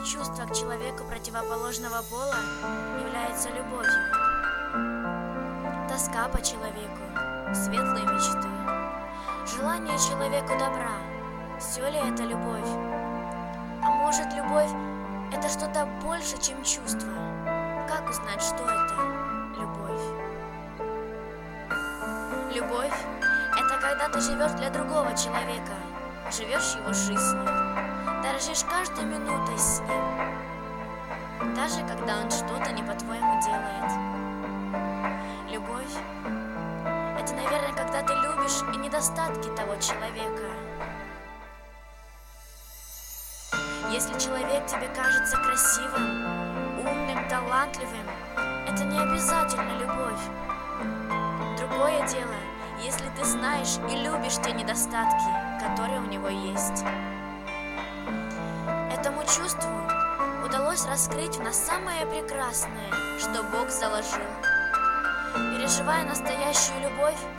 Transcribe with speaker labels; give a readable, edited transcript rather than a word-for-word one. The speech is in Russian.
Speaker 1: чувство к человеку противоположного пола является любовью. Тоска по человеку, светлые мечты, желание человеку добра. Все ли это любовь? А может, любовь – это что-то больше, чем чувство? Как узнать, что это любовь? Любовь – это когда ты живешь для другого человека, живешь его жизнью, дорожишь каждой минутой с ним, даже когда он что-то не по-твоему делает. Любовь – это, наверное, когда ты любишь и недостатки того человека. Если человек тебе кажется красивым, умным, талантливым, это не обязательно любовь. Другое дело, если ты знаешь и любишь те недостатки, которые у него есть. Этому чувству удалось раскрыть в нас самое прекрасное, что Бог заложил. Переживая настоящую любовь,